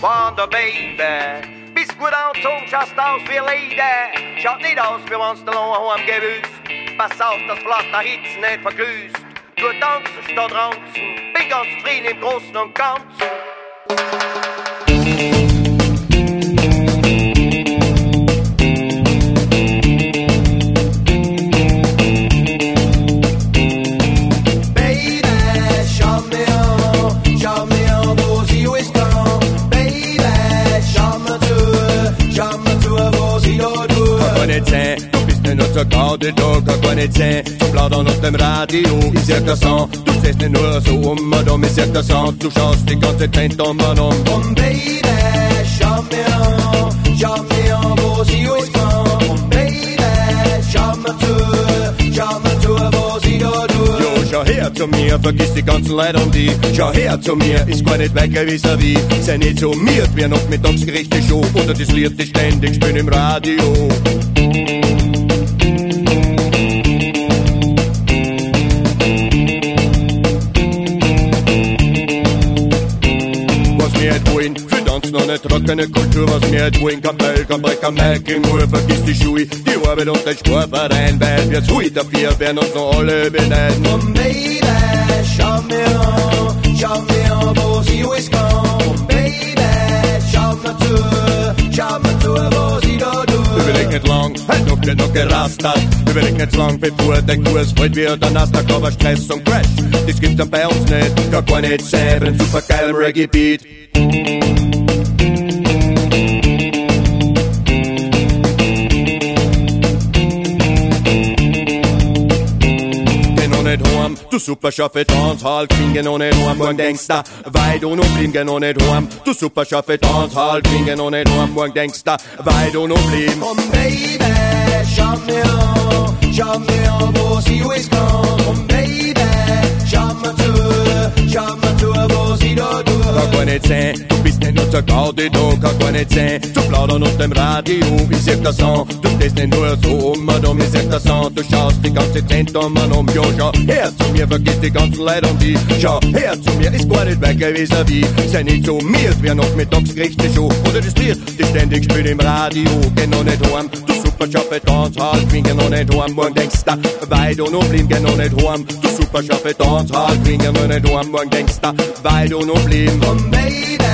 Wonder Baby. Bist gut angezogen, schaust aus wie Lady. Schaut nicht aus, wie wenn's der Lohn heim gewusst. Pass auf, dass vielleicht der Hitze nicht verglüßt. Du tanzen statt ranzen, bin ganz zufrieden im Großen und Ganzen. Du bist nicht nur zur Gaude da, kann gar nicht sein. Zum Plaudern auf dem Radio, ich sag das an. Du stehst nicht nur so um, ich sag das an. Du schaust die ganze Zeit um und um. Komm Baby, schau mir an, wo sie ist kann. Komm Baby, schau mir zu, was ich da tue. Jo, schau her zu mir, vergiss die ganzen Leute um die. Schau her zu mir, ist gar nicht weiter vis-à-vis. Sei nicht so miert, wie Nachmittagsgerichte Show. Oder das Lied, das ständig spielen im Radio. Für Tanzen noch eine trockene Kultur, was wir halt wollen, kein Bell, kein Breck, kein Mike, nur vergiss die Schuhe, die Arbeit und den Sportverein, weil wir zu dafür werden uns noch alle beneiden. Komm Baby, schau mir an, wo sie alles kann. Komm Baby, schau mir zu, was ich da tue. Überleg nicht lang, halt noch nicht noch gerastert. Überleg nicht lang, bevor dein Kurs fällt wie der Nasdaq, aber Stress und Crash, das gibt's dann bei uns nicht, kann gar nicht sein, bei einem supergeilen Reggae-Beat. Du super scharfe Dancehall, Queen, noch nicht heim, morgen denkst du, weil du noch blieben, geh noch nicht heim. Du super scharfe Dancehall, Queen, noch nicht heim, morgen denkst du, weil du noch blieben. Komm Baby, schau mir an, wo sie alles kann. Komm Baby, schau mir zu, was ich da tue. Kann gar nicht sein, du bist nicht nur zur Gaudi da, kann gar nicht sein, zu plaudern auf dem Radio, ich sag das an, du stehst nicht nur so um und um, ich sag das an, du schaust die ganze Zeit um und um, ja, schau her zu mir, vergiss die ganzen Leute um die, schau her zu mir, ist gar nicht weiter vis-à-vis, sei nicht so miert, wer Nachmittagsgerichte Show, oder das Lied, das ständig spielt im Radio, geh noch nicht heim, du super scharfe Dancehall, Queen, geh noch nicht heim, morgen denkst du, weil du noch blieben, geh noch nicht heim, du super scharfe Dancehall, Queen, geh noch nicht heim, morgen denkst du, weil du noch blieben. Komm Baby,